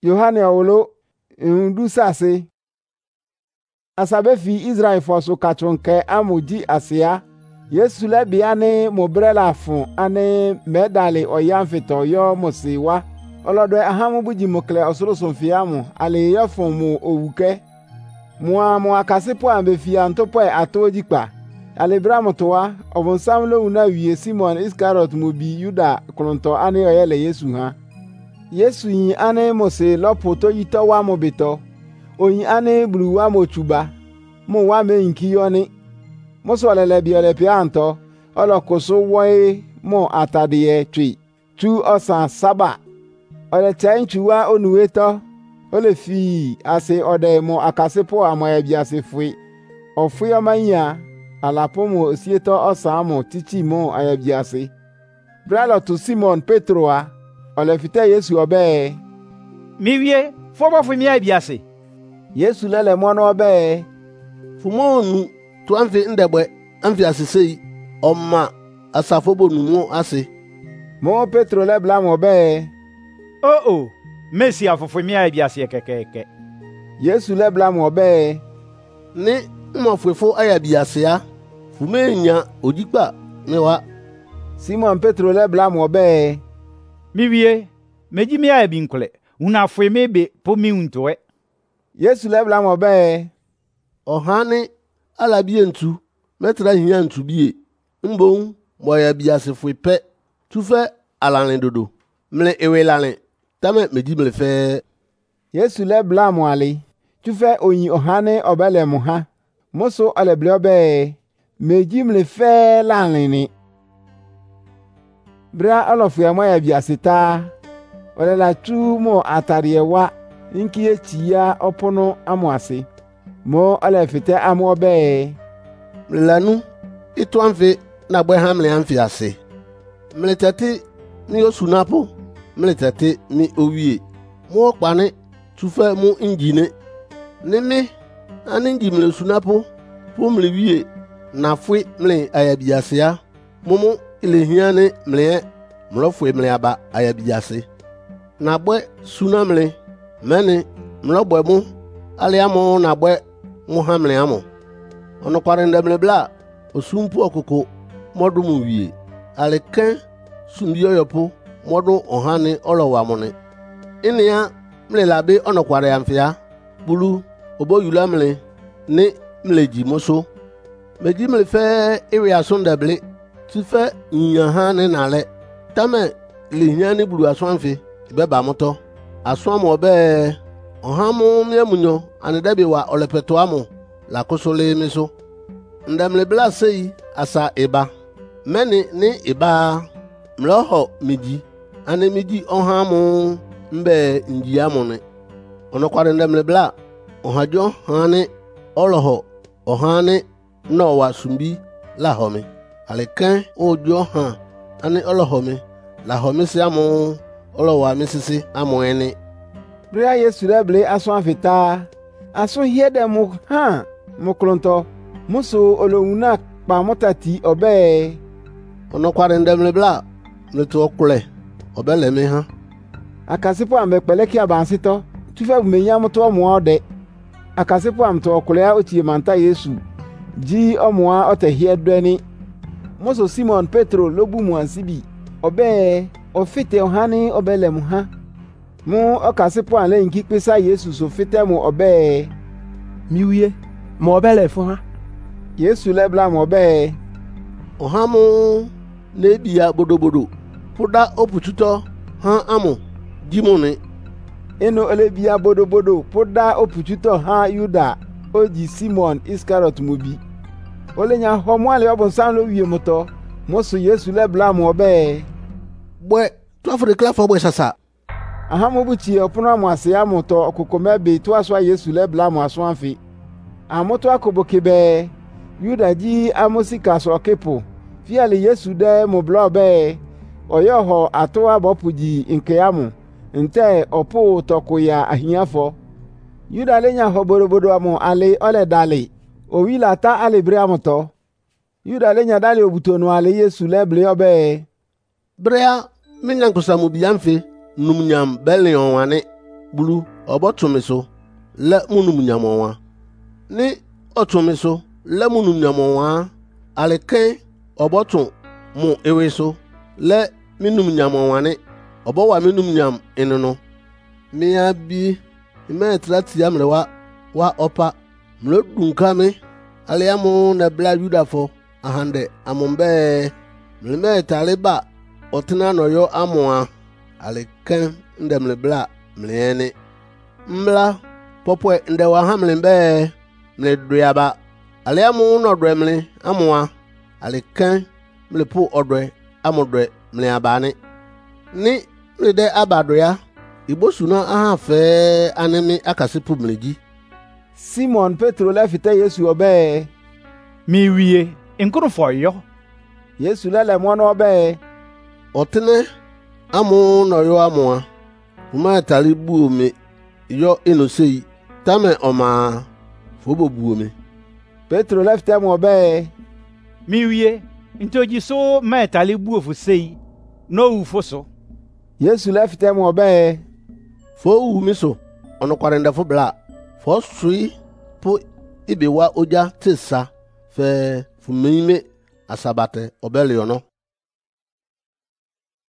Yohane owolo ndu sase asabe fi Israel fosu kachonke amuji asia Yesu le biane mobrela fun ane medali oyamfito yo mosiwa olodo ahamu buji mokle osoro sonfiamu ale yo fun mu owuke mo akasipo ambe fi antopo atojipa ale bramo towa obonsam lo una wie Simon Iscariot mo bi Yuda klonto ane oyele Yesu ha Yesu yin ane mose lopo to yito wa mo beto oyin ane blu wa mo chuba mo wa me nkiyoni mo so lele bi ole pi anto olokoso woe mo atadie twi tu osan saba ole tenchu wa onuweto ole fi ase ode mo akasepo amoya bi ase fui ofui omanya alapo mo osieto osan mo tichi mo ayabi ase bralo to Simon Petro a ole fite Yesu obe mi wie fobo fu mi abiase Yesu lele mo no obe fumonu to amfi ndegbe amfi asisei omma asafobo numu ase mo Petro le bla mo be oh Messi afofu mi abiase kekeke Yesu le bla mo be ni mofefo ayabiase ya fumenya ojipa mewa Simon Petro le bla mo be mi wie meji mi abi nkole una fu mi be po mi untoe Yesu le bla mo be ohane alabie ntu metra hinya ntu bie mbon moya biase fu pe tufe alane dodo mle ewelane tame meji mle fe Yesu le bla mo ale tufe oyin ohane obele mo ha moso ale ble obe meji mle fe lanini bra alofu ya moya biase ta ole la tu mo atariewa inkie tia opono amoase mo ale fite amo be mlanu itu amfe na gbe ha mle amfi ase mle tete ni osunapo mle tete ni owie mo pane tufe mu injine nimi ani inji mle sunapo po mle wie na fui mle ayabiase ya mumu ile hiane mle mlofue mle aba ayabiase na gbe suna mle mene mlobwe mu ale amo na gbe mu ha mle amo ono kware ndemle bla osumpu okoko modum wie ale kan sumbi oyopo modu ohane olowa mone inia mle labe ono kware amfia bulu oboyula mle ni mleji moso meji mle fe iwe asundeble tife nyahane nale tame linyani bulu aswanfe beba moto aswamo be ohamu miemunyo anedabe wa olepeto amo la kosole meso ndamle bla sei asa eba meni ni eba mloho miji ane miji ohamu mbe nji amone ono kware ndamle bla ohajo hane oloho ohane no wa sumbi la home alekan ojo ha ane oloho me la home se amo olowa misisi amo ene bra Yesu le ble aso afita aso hiede mu ha moklonto muso olowuna pa motati obe ono kware ndemle bla neto okule obele me ha akasipo ambe peleki abansito tufe menya moto mo ode akasipo amto okule a otie manta Yesu ji omoa otehie dwani muso Simon Petro lobu mu ansibi obe ofite ohani obele mu ha mu okasipo ale nki pesa Yesu so fite mu obe miwie mo obele fo ha Yesu le bla mo obe ohamu nebia bodobodo puda opututo ha amo jimone eno elebia bodobodo puda opututo ha Yuda oji Simon Iscariot mubi olenya homo ale obonsan lo wie moto moso Yesu le bla mo obe bwe to afre klafo bwe sasa ahamu buchi opono amase ya moto okokomebe to aso Yesu le bla mo aso anfi amoto akobokebe Yuda ji amosika so kepo fi ale Yesu de mo bla obe oyoho ato abopuji nke yamu nte opo tokoya ahiafo Yuda lenya hoborobodo amo ale ole dali owila ta ale bre amoto Yuda lenya dali obutono ale Yesu le ble obe brea minyan kusamu biamfe numnyam belion wane bulu ọbọtụmị so le munum nyamọnwa ni ọtụmị so le munum nyamọnwa alike ọbọtụ mu ewe so le minum nyamọnwa ni ọbọwa minum nyam inunu miya bi ime trati ya mre wa ọpa mre dunkami aliamu na bla yudafọ ahande amumbe mre taliba ọtina nọyọ amụa alike ndemle bla mlieni mla popwe ndewa hamli mbe mli duyaba aliamu nodwe mli amua aliken mli pu odwe amudwe mli abani ni mli de abadoya ibosuna aha fe anemi akasi pu mliji. Simon Petro lefite Yesu obe mi wie nkuru foyo. Yesu lele mwana obe otine amu noyo amua uma talibu mi yo inosei tame oma fobo buome. Petro lefite mo obe mi wie ntoji so metali buofu sei no ufoso. Yesu lefite mo obe fo wu mi so ono kwarenda fo bla fo sui po ibewa oja tesa fe fumime asabate obele ono.